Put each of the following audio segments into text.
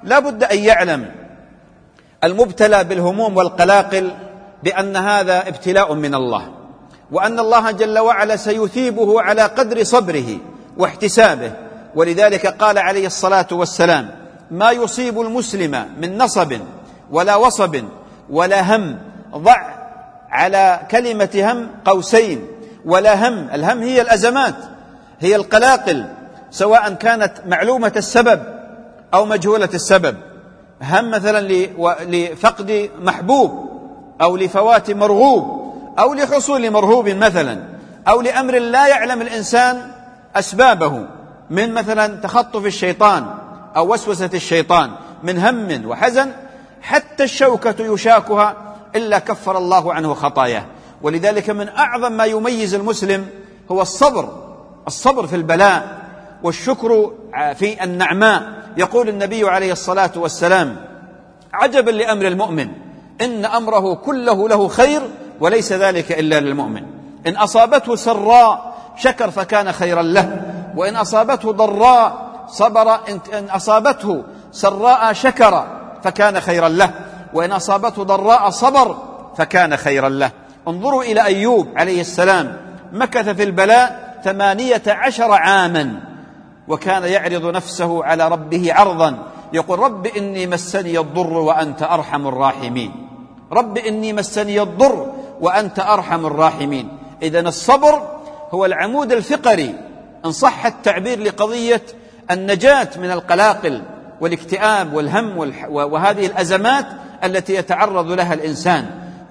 لا بد أن يعلم المبتلى بالهموم والقلاقل بأن هذا ابتلاء من الله، وأن الله جل وعلا سيثيبه على قدر صبره واحتسابه. ولذلك قال عليه الصلاة والسلام: ما يصيب المسلم من نصب ولا وصب ولا هم، ضع على كلمة هم قوسين، ولا هم. الهم هي الأزمات، هي القلاقل، سواء كانت معلومة السبب أو مجهولة السبب. هم مثلا لفقد محبوب، أو لفوات مرغوب، أو لحصول مرهوب مثلا، أو لأمر لا يعلم الإنسان أسبابه، من مثلا تخطف الشيطان أو وسوسة الشيطان، من هم وحزن حتى الشوكة يشاكها إلا كفر الله عنه خطاياه. ولذلك من أعظم ما يميز المسلم هو الصبر في البلاء والشكر في النعماء. يقول النبي عليه الصلاة والسلام: عجبا لأمر المؤمن، إن أمره كله له خير وليس ذلك إلا للمؤمن. إن أصابته سراء شكر فكان خيرا له، وإن أصابته ضراء صبر، إن أصابته سراء شكر فكان خيرا له، وإن أصابته ضراء صبر فكان خيرا له. انظروا إلى أيوب عليه السلام، مكث في البلاء 18 عاما، وكان يعرض نفسه على ربه عرضا، يقول: رب إني مسني الضر وأنت أرحم الراحمين، رب إني مسني الضر وأنت أرحم الراحمين. إذن الصبر هو العمود الفقري إن صح التعبير لقضية النجاة من القلاقل والاكتئاب والهم وهذه الأزمات التي يتعرض لها الإنسان.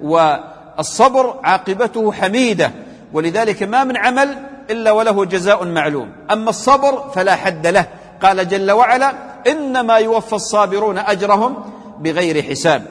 والصبر عاقبته حميدة، ولذلك ما من عمل إلا وله جزاء معلوم. أما الصبر فلا حد له، قال جل وعلا: إنما يوفى الصابرون أجرهم بغير حساب.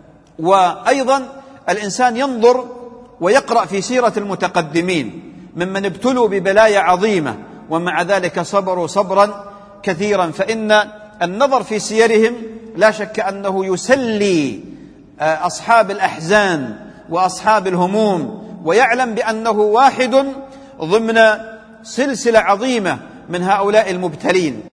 وأيضا الإنسان ينظر ويقرأ في سيرة المتقدمين ممن ابتلوا ببلايا عظيمة ومع ذلك صبروا صبرا كثيرا، فإن النظر في سيرهم لا شك أنه يسلي أصحاب الأحزان وأصحاب الهموم، ويعلم بأنه واحد ضمن سلسلة عظيمة من هؤلاء المبتلين.